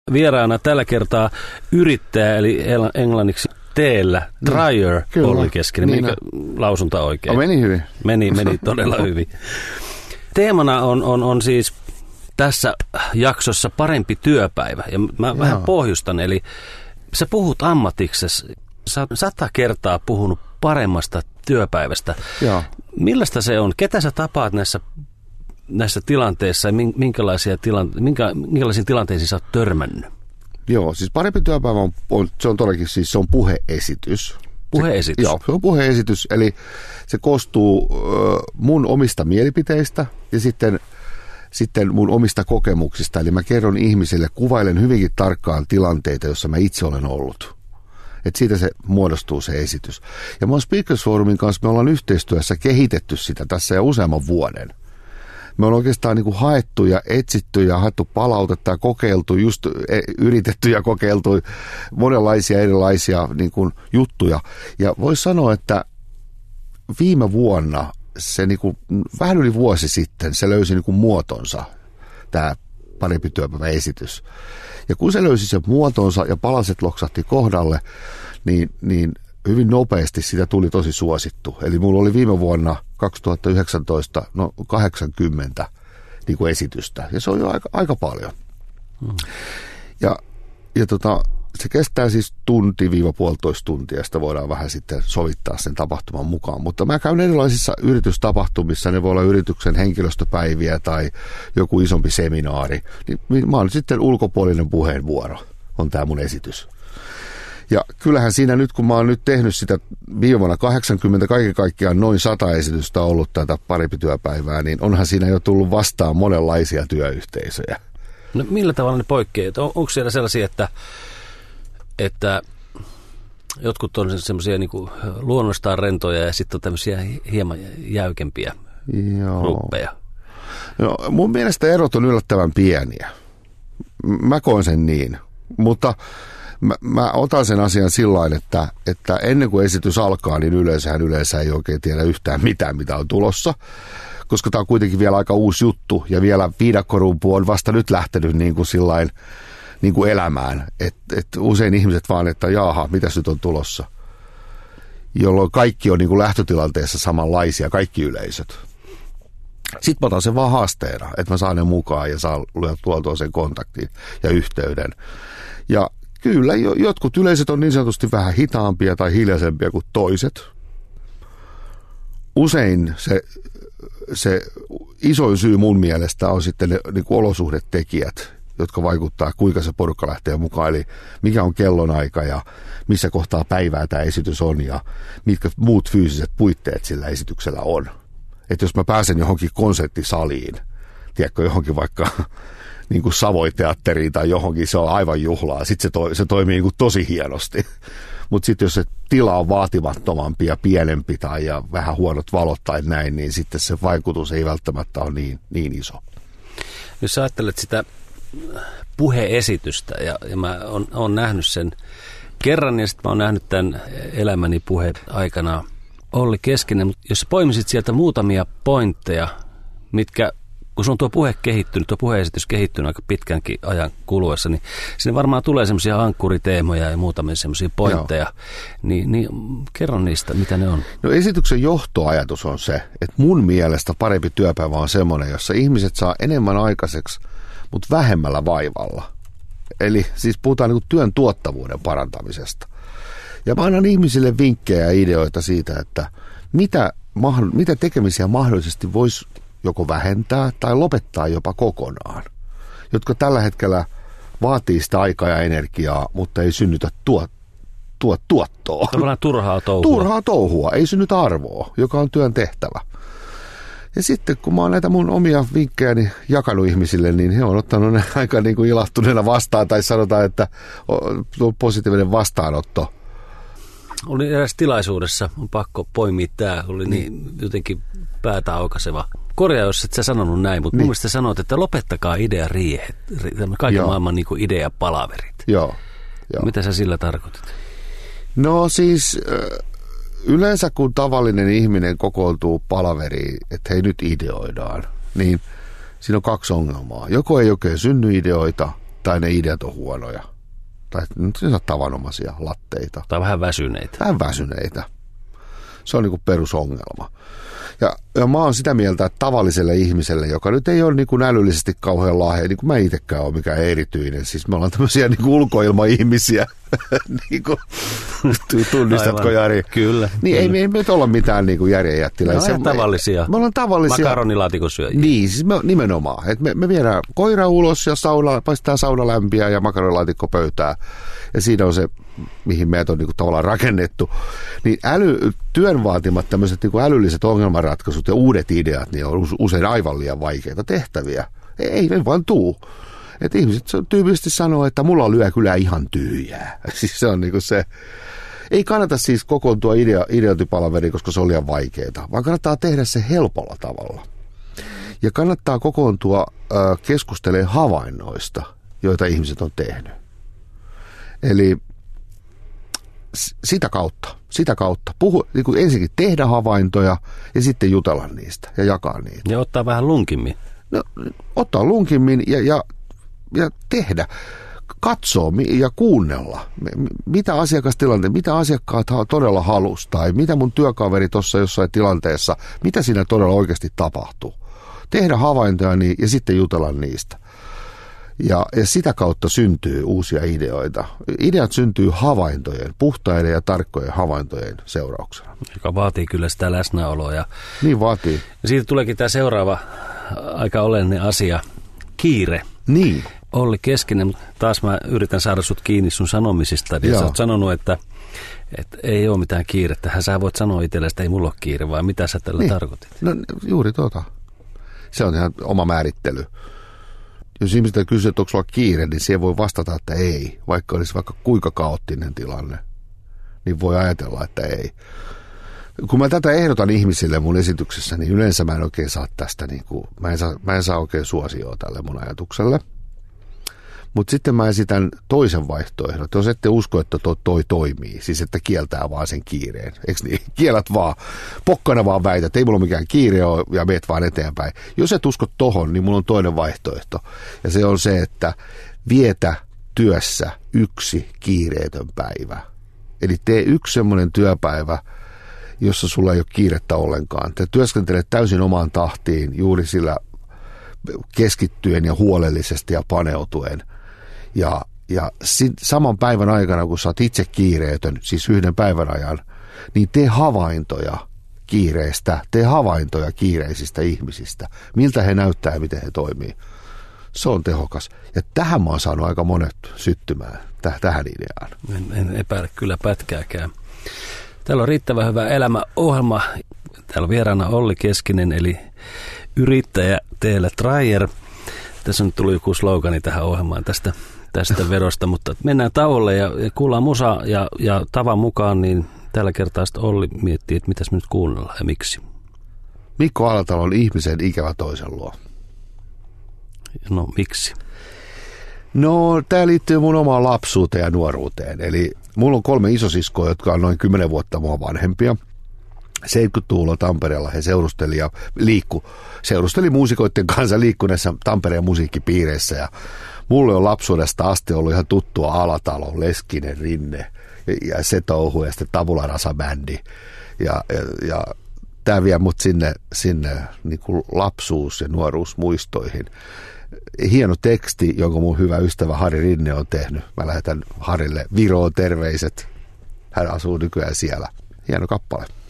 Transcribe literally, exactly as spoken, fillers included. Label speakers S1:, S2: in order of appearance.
S1: Vieraana tällä kertaa yrittäjä, eli englanniksi teellä, Trier,
S2: Kyllä.
S1: Olli Keskinen.
S2: Niin,
S1: Menikö lausunta oikein?
S2: No, meni hyvin.
S1: Meni, meni todella hyvin. Teemana on, on, on siis tässä jaksossa parempi työpäivä. Ja mä Joo. vähän pohjustan, eli sä puhut ammatiksesi. Sä oot sata kertaa puhunut paremmasta työpäivästä.
S2: Joo.
S1: Millaista se on? Ketä sä tapaat näissä, näissä tilanteissa ja minkälaisia, tilante- minkä, minkälaisiin tilanteisiin sä oot törmännyt?
S2: Joo, siis parempi työpäivä on, on, se on todellakin siis se on puheesitys.
S1: Puheesitys?
S2: Se, joo, se on puheesitys, eli se koostuu äh, mun omista mielipiteistä ja sitten, sitten mun omista kokemuksista. Eli mä kerron ihmisille, kuvailen hyvinkin tarkkaan tilanteita, joissa mä itse olen ollut. Että siitä se muodostuu se esitys. Ja mä oon Speakers Forumin kanssa, me ollaan yhteistyössä kehitetty sitä tässä jo useamman vuoden. Me on oikeastaan niin kuin haettu ja etsitty ja haettu palautetta ja kokeiltu, just yritetty ja kokeiltu monenlaisia erilaisia niin kuin juttuja. Ja voisi sanoa, että viime vuonna, se niin kuin, vähän yli vuosi sitten, se löysi niin kuin muotonsa, tämä parempi työpäivä esitys. Ja kun se löysi sen muotonsa ja palaset loksahti kohdalle, niin, niin hyvin nopeasti sitä tuli tosi suosittu. Eli mulla oli viime vuonna kaksituhattayhdeksäntoista no kahdeksankymmentä niin kuin esitystä, ja se on jo aika, aika paljon. Hmm. Ja, ja tota, se kestää siis tunti-puolitoista tuntia, ja sitä voidaan vähän sitten sovittaa sen tapahtuman mukaan. Mutta mä käyn erilaisissa yritystapahtumissa, ne voi olla yrityksen henkilöstöpäiviä tai joku isompi seminaari. Niin mä oon sitten ulkopuolinen puheenvuoro, on tämä mun esitys. Ja kyllähän siinä nyt, kun mä oon nyt tehnyt sitä viime vuonna kahdeksankymmentä, kaiken kaikkiaan noin sata esitystä ollut tätä parempi työpäivää, niin onhan siinä jo tullut vastaan monenlaisia työyhteisöjä.
S1: No millä tavalla ne poikkeaa? On, onko siellä sellaisia, että, että jotkut on semmoisia niin kuin luonnostaan rentoja ja sitten on tämmöisiä hieman jäykempiä gruppeja?
S2: No, mun mielestä erot on yllättävän pieniä. Mä koen sen niin, mutta Mä, mä otan sen asian sillain, että, että ennen kuin esitys alkaa, niin yleensähän yleensä ei oikein tiedä yhtään mitään, mitä on tulossa, koska tämä on kuitenkin vielä aika uusi juttu, ja vielä viidakkorumpu on vasta nyt lähtenyt niin kuin sillain, niin kuin elämään, että et usein ihmiset vaan, että jaaha, mitäs nyt on tulossa, jolloin kaikki on niin kuin lähtötilanteessa samanlaisia, kaikki yleisöt. Sitten mä otan sen vaan haasteena, että mä saan ne mukaan ja saan tuoltua sen kontaktin ja yhteyden, ja kyllä, jotkut yleisöt on niin sanotusti vähän hitaampia tai hiljaisempia kuin toiset. Usein se, se isoin syy mun mielestä on sitten ne niin kuin olosuhdetekijät, jotka vaikuttaa, kuinka se porukka lähtee mukaan. Eli mikä on kellonaika ja missä kohtaa päivää tämä esitys on ja mitkä muut fyysiset puitteet sillä esityksellä on. Että jos mä pääsen johonkin konserttisaliin, tiedätkö, johonkin vaikka niin kuin Savoy-teatteriin tai johonkin, se on aivan juhlaa. Sitten se, to, se toimii niin kuin tosi hienosti. Mutta sitten jos se tila on vaatimattomampi ja pienempi tai ja vähän huonot valot tai näin, niin sitten se vaikutus ei välttämättä ole niin, niin iso.
S1: Jos sä ajattelet sitä puheesitystä, ja, ja mä oon, oon nähnyt sen kerran, ja sitten mä oon nähnyt tämän elämäni puheen aikana Olli Keskinen, mutta jos sä poimisit sieltä muutamia pointteja, mitkä kun sun tuo puhe kehittynyt, tuo puheesitys kehittynyt aika pitkänkin ajan kuluessa, niin sinne varmaan tulee semmoisia ankkuriteemoja ja muutamia semmoisia pointteja. Niin, niin kerro niistä, mitä ne on.
S2: No esityksen johtoajatus on se, että mun mielestä parempi työpäivä on semmoinen, jossa ihmiset saa enemmän aikaiseksi, mutta vähemmällä vaivalla. Eli siis puhutaan niin kuin työn tuottavuuden parantamisesta. Ja mä annan ihmisille vinkkejä ja ideoita siitä, että mitä, mitä tekemisiä mahdollisesti voisi joko vähentää tai lopettaa jopa kokonaan, jotka tällä hetkellä vaatii sitä aikaa ja energiaa, mutta ei synnytä tuo, tuo, tuottoa.
S1: Tavallaan turhaa touhua.
S2: Turhaa touhua, ei synnytä arvoa, joka on työn tehtävä. Ja sitten kun mä oon näitä mun omia vinkkejäni jakanut ihmisille, niin he on ottanut ne aika niin kuin ilahtuneena vastaan, tai sanotaan, että on positiivinen vastaanotto.
S1: Oli eräs tilaisuudessa, on pakko poimia tämä, oli niin jotenkin päätä aukaiseva. Korjaa, jos et sä sanonut näin, mutta niin. Mun mielestä sanoit, että lopettakaa ideariihet, kaiken Joo. maailman niin kuin ideapalaverit.
S2: Joo. Joo.
S1: Mitä sä sillä tarkoitit?
S2: No siis yleensä kun tavallinen ihminen kokoontuu palaveriin, että hei nyt ideoidaan, niin siinä on kaksi ongelmaa. Joko ei oikein synny ideoita, tai ne ideat on huonoja. Tai ne on tavanomaisia latteita.
S1: Tai vähän väsyneitä.
S2: Vähän väsyneitä. Se on niin kuin perusongelma. Ja, ja mä oon sitä mieltä, että tavalliselle ihmiselle, joka nyt ei ole niin kuin älyllisesti kauhean lahja, niin kuin mä itsekään ole mikään erityinen. Siis me ollaan tämmöisiä niin kuin ulkoilmaihmisiä. niin kuin, tunnistatko, Jari?
S1: Kyllä.
S2: Niin
S1: kyllä.
S2: Ei, ei me olla mitään niin kuin järjenjättiläisiä.
S1: Me tavallisia.
S2: Me ollaan tavallisia.
S1: Makaronilaatikon syöjiä.
S2: Niin, siis me, nimenomaan. Et me, me viedään koira ulos ja sauna, paistaa saunalämpiä ja makaronilaatikko pöytää. Ja siinä on se, mihin meidät on niin kuin tavallaan rakennettu. Niin äly, työn vaatimat tämmöiset niin kuin älylliset ongelmanratkaisut ja uudet ideat, niin on usein aivan liian vaikeita tehtäviä. Ei, ei vaan tuu. Että ihmiset tyypillisesti sanoo, että mulla lyö kyllä ihan tyhjää. Siis se on niin kuin se. Ei kannata siis kokoontua idea, ideointipalaveriin, koska se on liian vaikeaa, vaan kannattaa tehdä se helpolla tavalla. Ja kannattaa kokoontua äh, keskustelemaan havainnoista, joita ihmiset on tehnyt. Eli s- sitä kautta, sitä kautta. Puhu, niin kuin ensinnäkin tehdä havaintoja ja sitten jutella niistä ja jakaa niitä.
S1: Ja ottaa vähän lunkimmin.
S2: No, ottaa lunkimmin ja, ja, ja tehdä. Katsoa ja kuunnella, mitä asiakastilanteet, mitä asiakkaat todella halusi tai mitä mun työkaveri tuossa jossain tilanteessa, mitä siinä todella oikeasti tapahtuu. Tehdä havaintoja niin, ja sitten jutella niistä. Ja, ja sitä kautta syntyy uusia ideoita. Ideat syntyy havaintojen, puhtaiden ja tarkkojen havaintojen seurauksena.
S1: Joka vaatii kyllä sitä läsnäoloa. Ja
S2: niin vaatii.
S1: Ja siitä tuleekin tämä seuraava aika oleellinen asia, kiire.
S2: Niin.
S1: Olli Keskinen, mutta taas mä yritän saada sut kiinni sun sanomisista. Ja sä oot sanonut, että, että ei ole mitään kiirettä. Sä voit sanoa itsellesi, että ei mulla ole kiire, vai mitä sä tällä niin. tarkoitit?
S2: No juuri tuota. Se on ihan oma määrittely. Jos ihmiset kysyy, että onko sulla kiire, niin siihen voi vastata, että ei. Vaikka olisi vaikka kuinka kaoottinen tilanne, niin voi ajatella, että ei. Kun mä tätä ehdotan ihmisille mun esityksessä, niin yleensä mä en oikein saa tästä, niin kuin, mä, en saa, mä en saa oikein suosioa tälle mun ajatukselle. Mutta sitten mä esitän toisen vaihtoehdon, että jos ette usko, että toi, toi toimii, siis että kieltää vaan sen kiireen, eikö niin? Kielät vaan, pokkana vaan väität, että ei mulla ole mikään kiire ole ja meet vaan eteenpäin. Jos et usko tohon, niin mulla on toinen vaihtoehto, ja se on se, että vietä työssä yksi kiireetön päivä. Eli tee yksi semmoinen työpäivä, jossa sulla ei ole kiirettä ollenkaan. Te työskentelet täysin omaan tahtiin juuri sillä keskittyen ja huolellisesti ja paneutuen. Ja, ja sit, saman päivän aikana, kun sä oot itse kiireetön, siis yhden päivän ajan, niin tee havaintoja kiireistä, tee havaintoja kiireisistä ihmisistä. Miltä he näyttää ja miten he toimii. Se on tehokas. Ja tähän mä oon saanut aika monet syttymään, täh, tähän ideaan.
S1: En, en epäile kyllä pätkääkään. Täällä on riittävän hyvä elämäohjelma. Täällä on vieraana Olli Keskinen, eli yrittäjä teillä Traier. Tässä on tullut joku slogani tähän ohjelmaan tästä, tästä verosta, mutta mennään tauolle ja, ja kuullaan musa ja, ja tavan mukaan, niin tällä kertaa sitten Olli miettii, että mitäs me nyt kuunnellaan ja miksi.
S2: Mikko Alatalon Ihmisen ikävä toisen luo.
S1: No miksi?
S2: No tämä liittyy mun omaan lapsuuteen ja nuoruuteen. Eli mulla on kolme isosiskoa, jotka on noin kymmenen vuotta mua vanhempia. seitsemänkymmentäluvulla Tampereella he seurusteli ja liikku, seurusteli muusikoiden kanssa liikkuneessa Tampereen musiikkipiireissä. Ja mulle on lapsuudesta asti ollut ihan tuttua Alatalo, Leskinen, Rinne ja, ja se touhu ja sitten Tabula Rasa bändi. Ja, ja, ja tämä vie mut sinne, sinne niin kuin lapsuus- ja nuoruusmuistoihin. Hieno teksti, jonka mun hyvä ystävä Harri Rinne on tehnyt. Mä lähetän Harille Viroon terveiset. Hän asuu nykyään siellä. Hieno kappale.